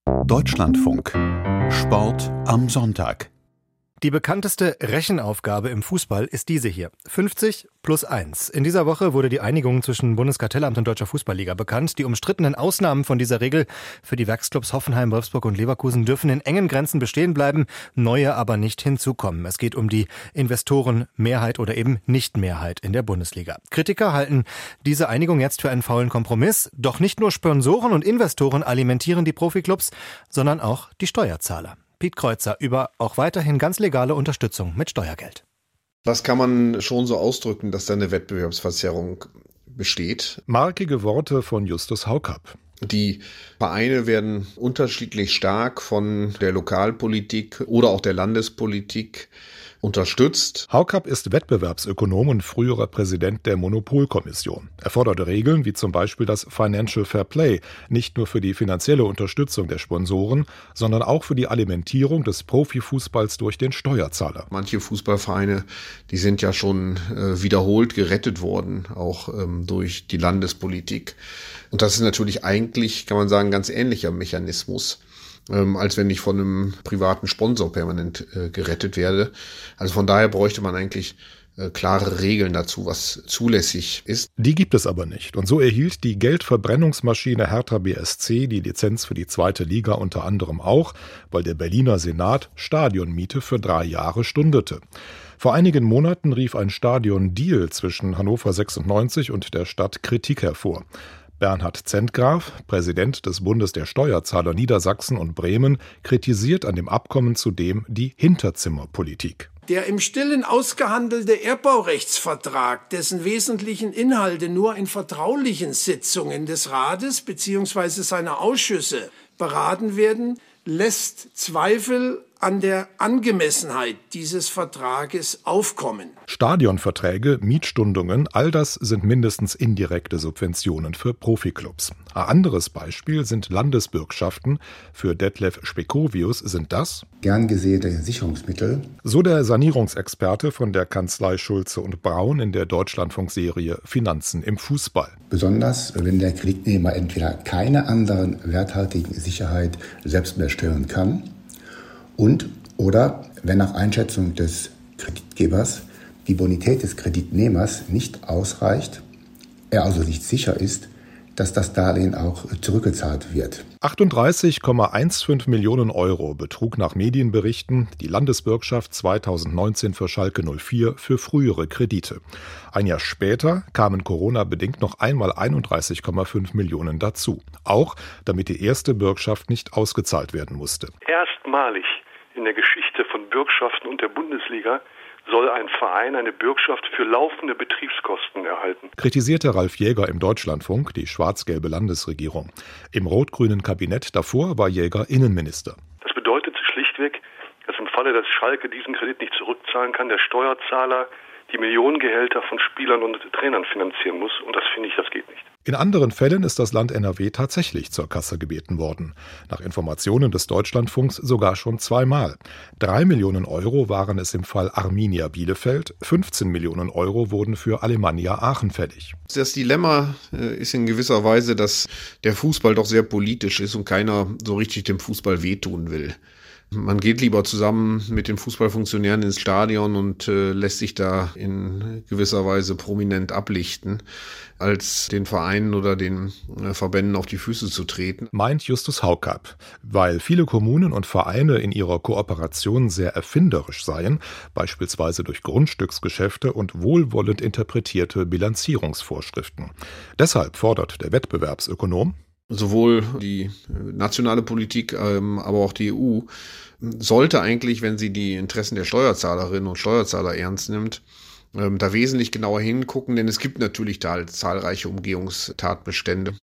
Deutschlandfunk. Sport am Sonntag. Die bekannteste Rechenaufgabe im Fußball ist diese hier. 50 plus 1. In dieser Woche wurde die Einigung zwischen Bundeskartellamt und Deutscher Fußballliga bekannt. Die umstrittenen Ausnahmen von dieser Regel für die Werksclubs Hoffenheim, Wolfsburg und Leverkusen dürfen in engen Grenzen bestehen bleiben, neue aber nicht hinzukommen. Es geht um die Investorenmehrheit oder eben Nichtmehrheit in der Bundesliga. Kritiker halten diese Einigung jetzt für einen faulen Kompromiss. Doch nicht nur Sponsoren und Investoren alimentieren die Profiklubs, sondern auch die Steuerzahler. Piet Kreuzer über auch weiterhin ganz legale Unterstützung mit Steuergeld. Das kann man schon so ausdrücken, dass da eine Wettbewerbsverzerrung besteht. Markige Worte von Justus Haukapp. Die Vereine werden unterschiedlich stark von der Lokalpolitik oder auch der Landespolitik unterstützt. Haukapp ist Wettbewerbsökonom und früherer Präsident der Monopolkommission. Er fordert Regeln wie zum Beispiel das Financial Fair Play, nicht nur für die finanzielle Unterstützung der Sponsoren, sondern auch für die Alimentierung des Profifußballs durch den Steuerzahler. Manche Fußballvereine, die sind ja schon wiederholt gerettet worden, auch durch die Landespolitik. Und das ist natürlich eigentlich, kann man sagen, ein ganz ähnlicher Mechanismus, als wenn ich von einem privaten Sponsor permanent gerettet werde. Also von daher bräuchte man eigentlich klare Regeln dazu, was zulässig ist. Die gibt es aber nicht. Und so erhielt die Geldverbrennungsmaschine Hertha BSC die Lizenz für die zweite Liga unter anderem auch, weil der Berliner Senat Stadionmiete für 3 Jahre stundete. Vor einigen Monaten rief ein Stadion-Deal zwischen Hannover 96 und der Stadt Kritik hervor. Bernhard Zentgraf, Präsident des Bundes der Steuerzahler Niedersachsen und Bremen, kritisiert an dem Abkommen zudem die Hinterzimmerpolitik. Der im Stillen ausgehandelte Erbbaurechtsvertrag, dessen wesentlichen Inhalte nur in vertraulichen Sitzungen des Rates bzw. seiner Ausschüsse beraten werden, lässt Zweifel an der Angemessenheit dieses Vertrages aufkommen. Stadionverträge, Mietstundungen, all das sind mindestens indirekte Subventionen für Profiklubs. Ein anderes Beispiel sind Landesbürgschaften. Für Detlef Spekovius sind das gern gesehene Sicherungsmittel. So der Sanierungsexperte von der Kanzlei Schulze und Braun in der Deutschlandfunkserie Finanzen im Fußball. Besonders, wenn der Kreditnehmer entweder keine anderen werthaltigen Sicherheit selbst mehr stellen kann oder wenn nach Einschätzung des Kreditgebers die Bonität des Kreditnehmers nicht ausreicht, er also nicht sicher ist, dass das Darlehen auch zurückgezahlt wird. 38,15 Millionen Euro betrug nach Medienberichten die Landesbürgschaft 2019 für Schalke 04 für frühere Kredite. Ein Jahr später kamen Corona-bedingt noch einmal 31,5 Millionen dazu. Auch damit die erste Bürgschaft nicht ausgezahlt werden musste. Erstmalig in der Geschichte von Bürgschaften und der Bundesliga soll ein Verein eine Bürgschaft für laufende Betriebskosten erhalten. Kritisierte Ralf Jäger im Deutschlandfunk die schwarz-gelbe Landesregierung. Im rot-grünen Kabinett davor war Jäger Innenminister. Das bedeutet schlichtweg, dass im Falle, dass Schalke diesen Kredit nicht zurückzahlen kann, der Steuerzahler die Millionengehälter von Spielern und Trainern finanzieren muss. Und das finde ich, das geht nicht. In anderen Fällen ist das Land NRW tatsächlich zur Kasse gebeten worden. Nach Informationen des Deutschlandfunks sogar schon 2-mal. 3 Millionen Euro waren es im Fall Arminia Bielefeld, 15 Millionen Euro wurden für Alemannia Aachen fällig. Das Dilemma ist in gewisser Weise, dass der Fußball doch sehr politisch ist und keiner so richtig dem Fußball wehtun will. Man geht lieber zusammen mit den Fußballfunktionären ins Stadion und lässt sich da in gewisser Weise prominent ablichten, als den Vereinen oder den Verbänden auf die Füße zu treten. Meint Justus Haukapp. Weil viele Kommunen und Vereine in ihrer Kooperation sehr erfinderisch seien, beispielsweise durch Grundstücksgeschäfte und wohlwollend interpretierte Bilanzierungsvorschriften. Deshalb fordert der Wettbewerbsökonom: Sowohl die nationale Politik, aber auch die EU sollte eigentlich, wenn sie die Interessen der Steuerzahlerinnen und Steuerzahler ernst nimmt, da wesentlich genauer hingucken, denn es gibt natürlich da zahlreiche Umgehungstatbestände.